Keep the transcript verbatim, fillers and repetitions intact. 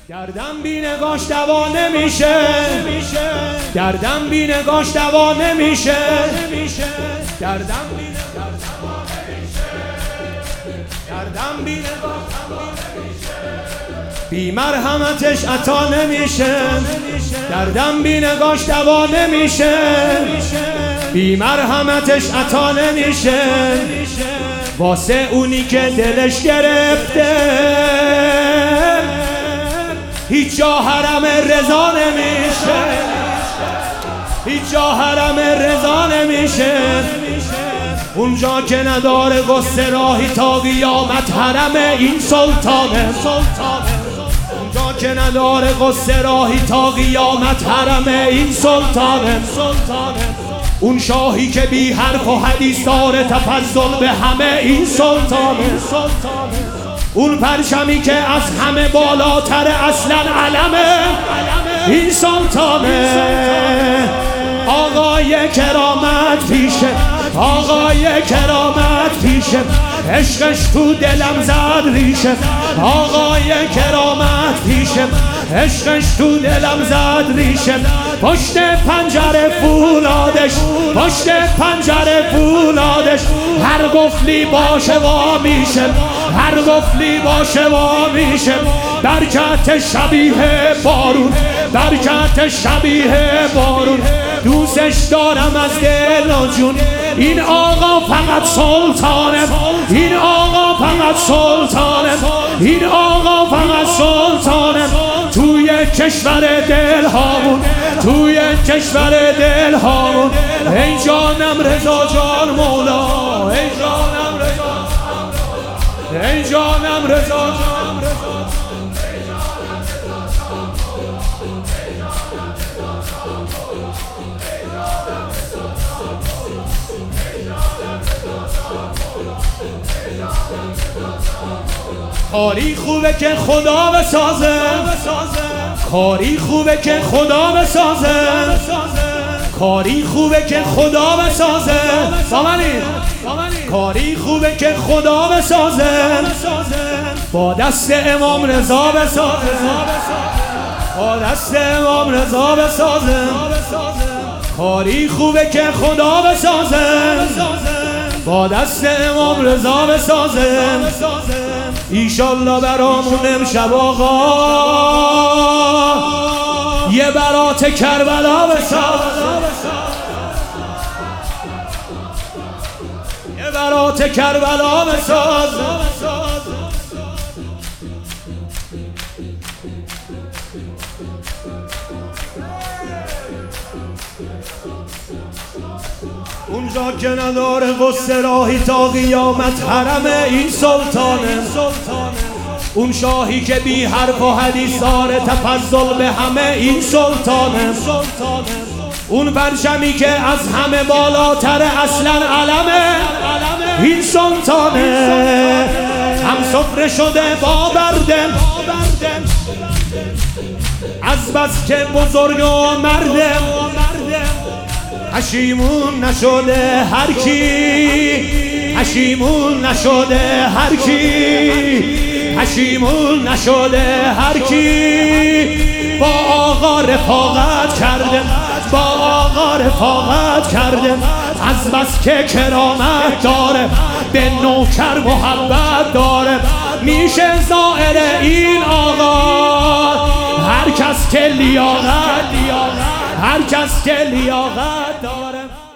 گردن بی نگاش دوا نمیشه، گردن بی نگاش دوا نمیشه، گردن بی نگاش دوا نمیشه، گردن بی نگاش دوا نمیشه، بی مرحمتش عطا نمیشه، گردن بی نگاش دوا نمیشه، بی مرحمتش عطا نمیشه، واسه اونی که دلش گرفته هیچ جا حرم رضا نمیشه، هیچ جا حرم رضا نمیشه، اونجا که نداره غصه راهی تا قیامت حرم این سلطانه، اونجا که نداره غصه راهی تا قیامت حرم این سلطانه، اون شاهی که بی حرف و حدیث داره تفضل به همه این سلطانه، اون پرچمی که از همه بالاتر اصلا علمه این سلطانه، آقای کرامت پیشه، آقای کرامت پیشه، عشقش تو دلم زد ریشه، آقای کرامت پیشه، عشقش تو دلم زد ریشه، پشت پنجره فولادش، پشت پنجره فولادش، هر قفلی باشه وا میشه، هر قفلی باشه وا میشه، برکت شبیه بارون، برکت شبیه بارون، دوستش دارم از دل و جون، این آقا فقط سلطانه، این آقا فقط سلطانه، این آقا فقط سلطانه، توی کشور دل هامون، توی کشور دل هامون، ای جانم رضا جان مولا، ای جانم رضا، ای جانم رضا جان رضا، کاری خوبه که خدا بسازه، کاری خوبه که خدا بسازه، کاری خوبه که خدا بسازه، کاری خوبه که خدا بسازه، با دست امام رضا بسازه، با دست امام رضا بسازه، کاری خوبه که خدا بسازه، با دست امام رضا بسازه، ایشالله برامون امشب آقا یه برات کربلا بسازه، یه برات کربلا بسازه، اونجا که نداره غصه راهی تا قیامت حرم این سلطانه، اون شاهی که بی حرف و حدیث داره تفضل به همه این سلطانه، اون پرچمی که از همه بالاتر اصلا علمه این سلطانه، هم سفره شده با بردم از بس که بزرگ و مردم، حشیمون نشده هر کی، حشیمون نشده هر کی، حشیمون نشده هر کی، با آقا رفاقت کرده، با آقا رفاقت کرده، از بس که کرامت داره به نوکر محبت داره، میشه زائر این آقا هر کس که لیاقت، هر کس که لیاقت داره.